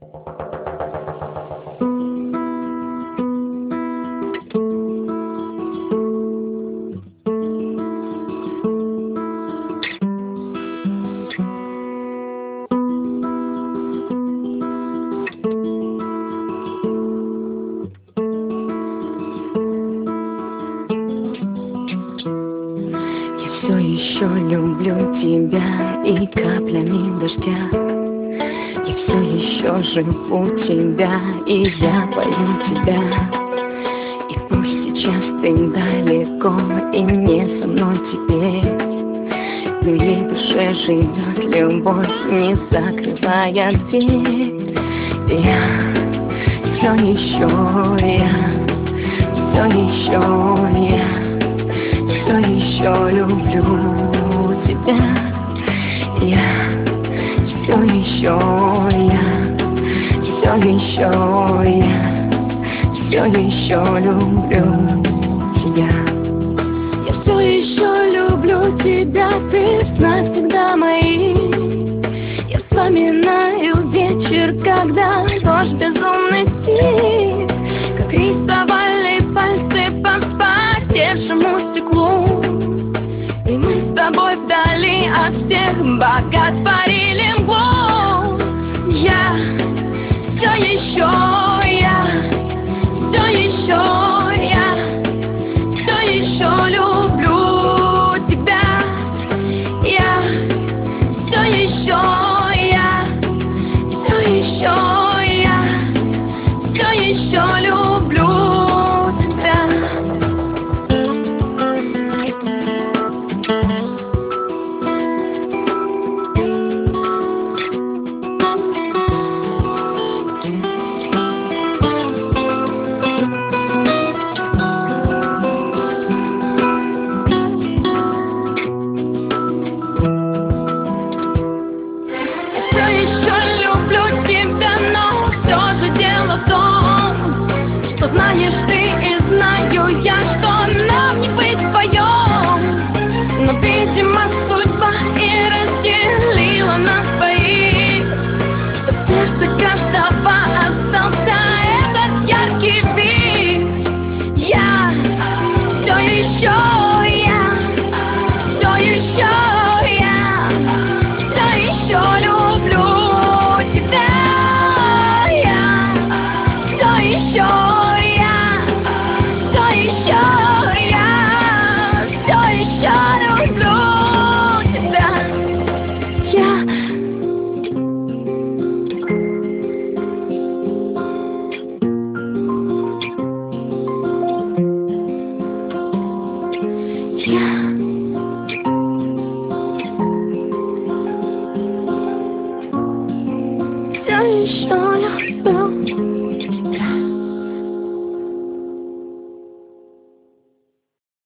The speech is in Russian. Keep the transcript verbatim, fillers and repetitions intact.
Все еще люблю тебя и каплями дождя. Я все еще живу тебя, и я пою тебя. И пусть сейчас ты далеко и не со мной теперь, в моей душе живет любовь, не закрывая дверь. Я все еще я, все еще я, все еще люблю тебя. Я все еще я, все еще я, все еще люблю тебя. Я все еще люблю тебя, ты знай всегда мои. Я вспоминаю вечер, когда дождь безумный стих, как рисовали пальцы по вспотевшему стеклу. И мы с тобой вдали от всех богат парили мглу. Я все еще я, все еще я, все еще люблю тебя. Я все еще я, все еще я, все еще люблю тебя. Что знаешь ты и знаю я, что нам не быть вдвоем. Но, видимо, судьба и разделила нас двоих, что в сердце каждого остался этот яркий вид. Я все еще я, все еще я, все еще люблю тебя. Еще я, все еще я, все еще люблю тебя. Я Я все еще люблю